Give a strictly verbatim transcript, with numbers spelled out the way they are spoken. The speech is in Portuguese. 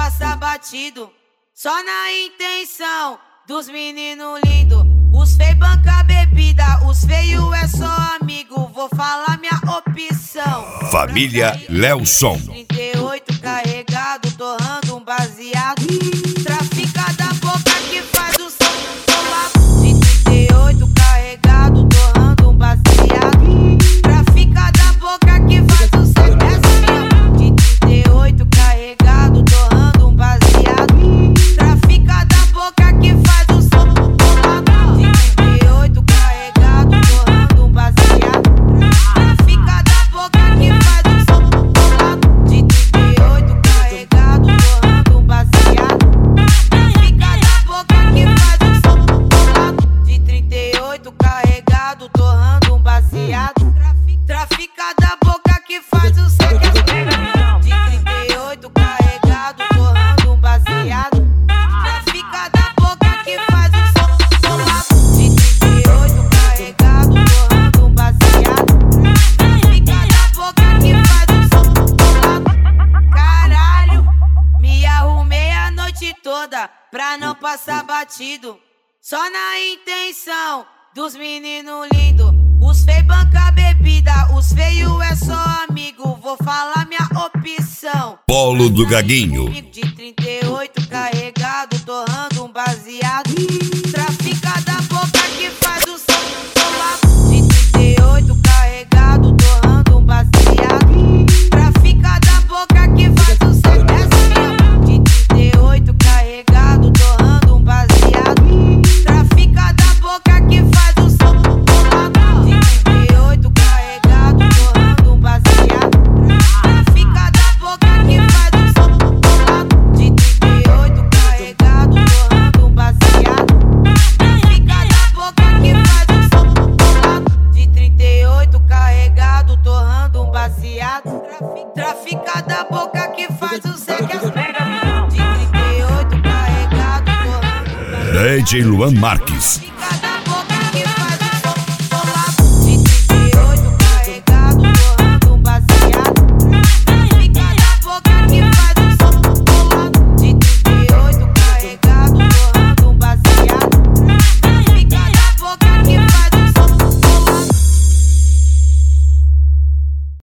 passa batido, só na intenção dos meninos lindos. Os feios banca bebida, os feios é só amigo. Vou falar minha opção. Família Lelson. trinta e oito carregado, torrando um baseado. Trafica da boca que faz o som do de trinta e oito carregado, torrando um baseado. Trafica da boca que faz o som de trinta e oito carregado, torrando um baseado. Trafica da boca que faz o som de trinta e oito carregado, torrando um baseado. Trafica da boca que faz o som de trinta e oito carregado, torrando um baseado. Trafica da boca que faz o som de trinta e oito carregado, torrando um baseado. Trafica da boca que faz o som de trinta e oito carregado, torrando um baseado. Trafica da boca que faz o som de trinta e oito carregado, torrando um baseado. Trafica da boca que faz o som. Caralho, me arrumei a noite toda pra não passar batido, só na intenção dos meninos lindos. Os feios banca bebida, os feios é só amigo. Vou falar minha opção. Polo do Gaguinho. De trinta e oito carregado, torrando um baseado. Trafica da boca que faz o som de trinta e oito carregado, torrando um baseado. Trafica da boca que faz o som de trinta e oito carregado, torrando um baseado. Trafica da boca que faz o som de trinta e oito carregado, torrando um baseado. Trafica da boca que faz o som de trinta e oito carregado, torrando um baseado. Trafica da boca que faz o som de trinta e oito carregado, torrando um baseado. Trafica da boca que faz o som de trinta e oito carregado, torrando um baseado. D J Luan Marques.